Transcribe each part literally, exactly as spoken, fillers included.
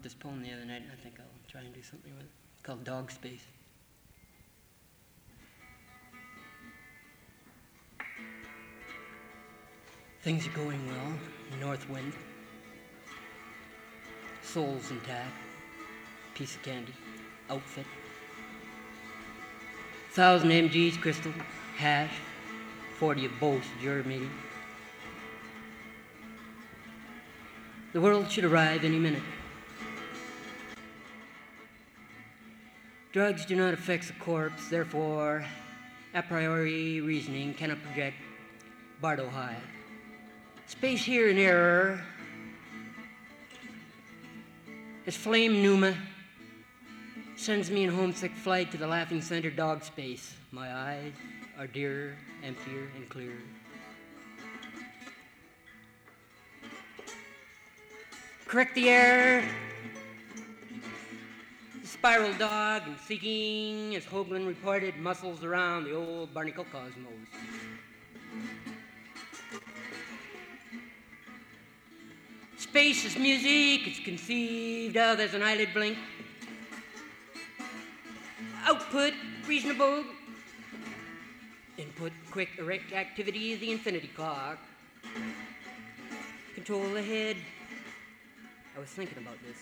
this poem the other night, and I think I'll try and do something with it. It's called Dog Space. Things are going well, north wind. Soul's intact, piece of candy, outfit. Thousand M Gs, crystal, hash, forty of both, your meeting. The world should arrive any minute. Drugs do not affect the corpse, therefore, a priori reasoning cannot project Bardo high. Space here in error, as flame pneuma sends me in homesick flight to the laughing center dog space. My eyes are dearer, emptier, and clearer. Correct the error. The spiral dog and seeking, as Hoagland reported, muscles around the old barnacle cosmos. Space is music, it's conceived of as an eyelid blink. Output, reasonable. Input, quick, erect activity of the infinity clock. Control the head. I was thinking about this.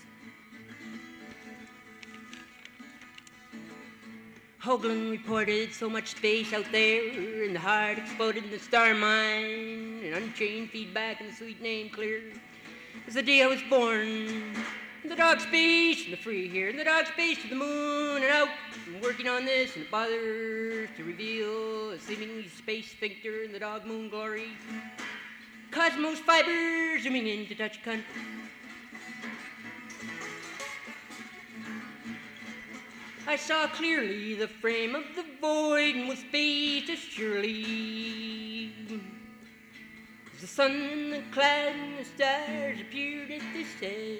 Hoagland reported so much space out there, and the heart exploded in the star mine, and unchained feedback and the sweet name clear. As the day I was born, in the dog space, and the free here, in the dog space to the moon and out, and working on this, and it bothers to reveal a seemingly space sphincter in the dog moon glory. Cosmos fibers zooming in to touch cunt. I saw clearly the frame of the void and was space as surely as the sun and the cloud and the stars appeared at this head.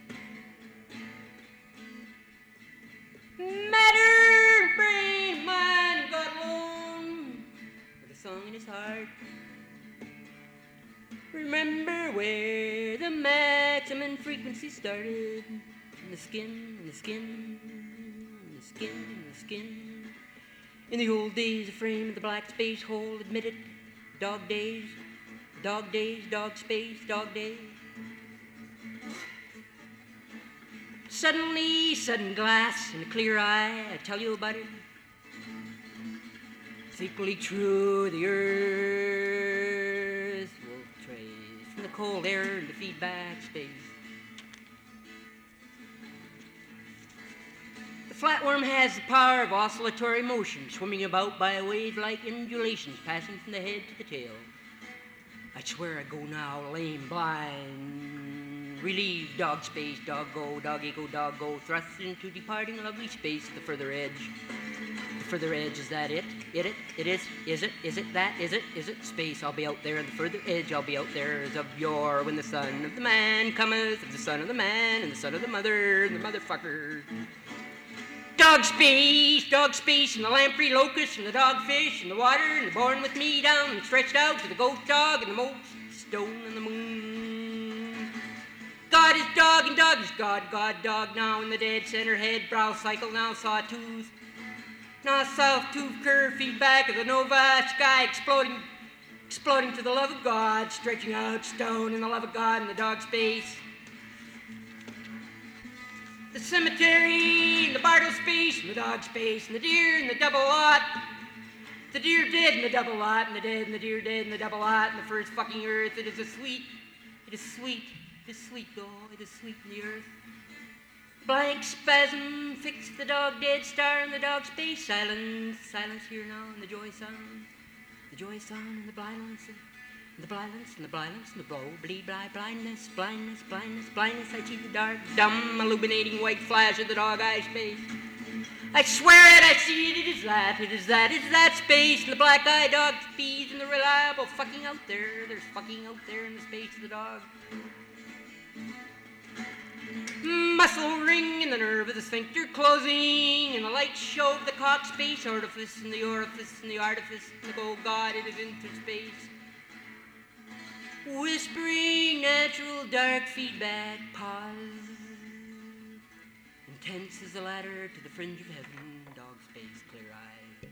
Matter, brain, mind, God alone, with a song in his heart. Remember where the maximum frequency started, in the skin, in the skin, in the skin, in the skin. In the old days, the frame of the black space hole admitted dog days, dog days, dog space, dog days. Suddenly, sudden glass and a clear eye, I tell you about it. It's equally true, the earth will trace from the cold air into feedback space. The flatworm has the power of oscillatory motion, swimming about by wave-like undulations, passing from the head to the tail. I swear I go now, lame, blind, relieve, dog space, dog go, dog ego, dog go, thrust into departing lovely space, the further edge. The further edge, is that it? It it? It is? Is it? Is it that? Is it? Is it? Space, I'll be out there, and the further edge, I'll be out there as of yore, when the son of the man cometh, of the son of the man, and the son of the mother, and the motherfucker. Dog space, dog space, and the lamprey locust, and the dogfish, and the water, and the born with me down and stretched out to the ghost dog, and the most stone and the moon. God is dog, and dog is God, God, dog now in the dead center head, brow cycle, now sawtooth. Now south tooth curve, feedback of the nova, sky exploding, exploding to the love of God, stretching out stone in the love of God in the dog space. The cemetery, and the bardo space, and the dog space, and the deer, and the double lot. The deer dead, and the double lot, and the dead, and the deer dead, and the double lot, and the first fucking earth. It is a sweet, it is sweet, it is sweet, though, it is sweet in the earth. Blank spasm, fix the dog dead star in the dog space. Silence, silence here now, and the joy sound. The joy sound, and the blindness, and the blindness, and the blindness, and the blow, bleed, blind, blindness, blindness, blindness, blindness. I see the dark, dumb, illuminating white flash of the dog eye space. I swear it, I see it, it is that, it is that, it is that space, and the black eye dog speeds, and the reliable fucking out there. There's fucking out there in the space of the dog. Muscle ring and the nerve of the sphincter closing, and the light show of the cock space orifice, and the orifice and the artifice, and the oh God, it is interspace. Whispering natural dark feedback, pause. Intense as the ladder to the fringe of heaven, dog space, clear eye.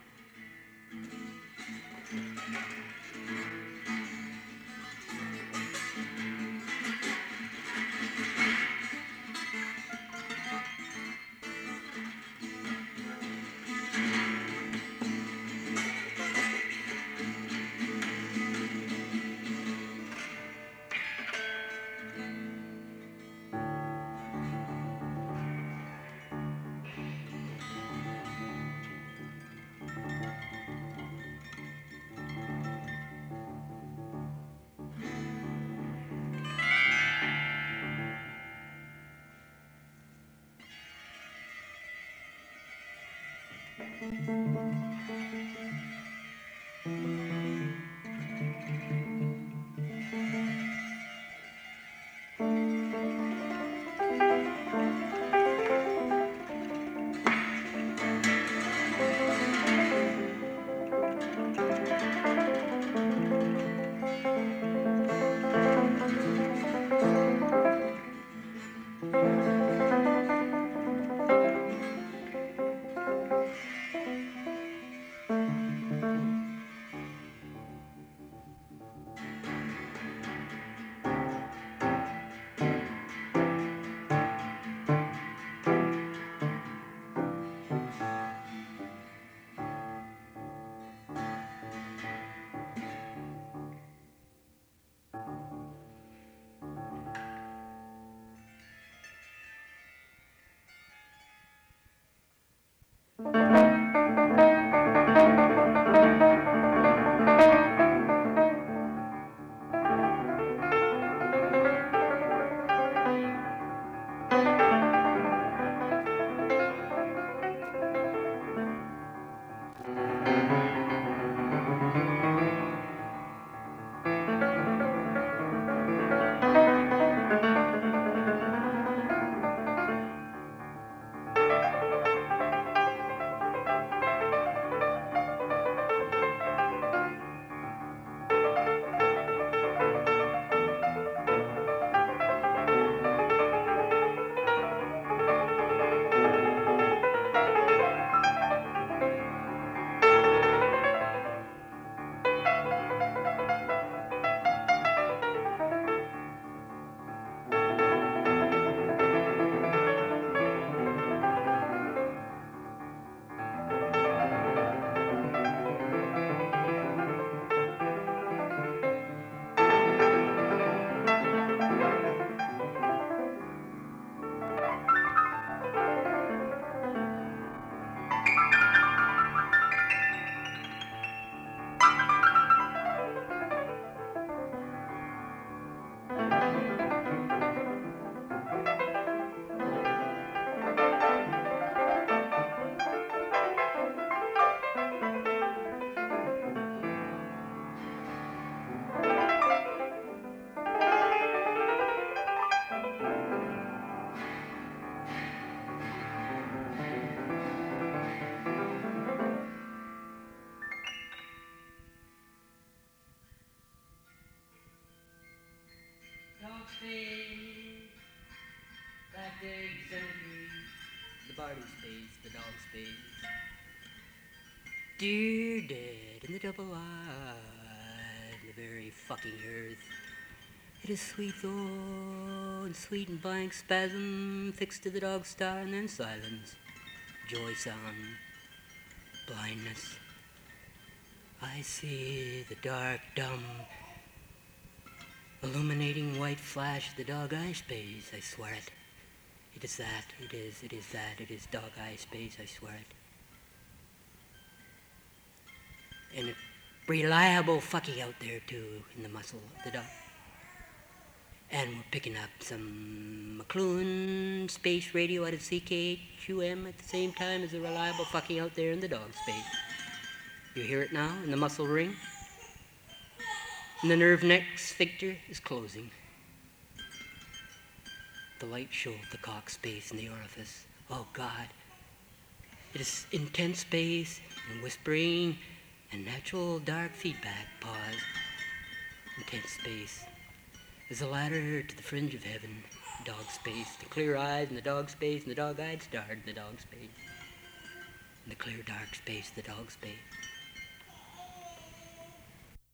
Dog space, black egg, centipede, the barley space, the dog space. Dear dead in the double eye, the very fucking earth. It is sweet though, and sweet and blank spasm, fixed to the dog star, and then silence, joy sound, blindness. I see the dark, dumb, illuminating white flash of the dog eye space, I swear it. It is that, it is, it is that, it is dog eye space, I swear it. And a reliable fucking out there too, in the muscle of the dog. And we're picking up some McLuhan space radio out of C K H U M at the same time as a reliable fucking out there in the dog space. You hear it now in the muscle ring? And the nerve neck sphincter is closing. The light show of the cock space in the orifice. Oh God. It is intense space and whispering and natural dark feedback. Pause. Intense space. As a ladder to the fringe of heaven, dog space, the clear eyes in the dog space, and the dog-eyed starred in the dog space. In the clear dark space, the dog space.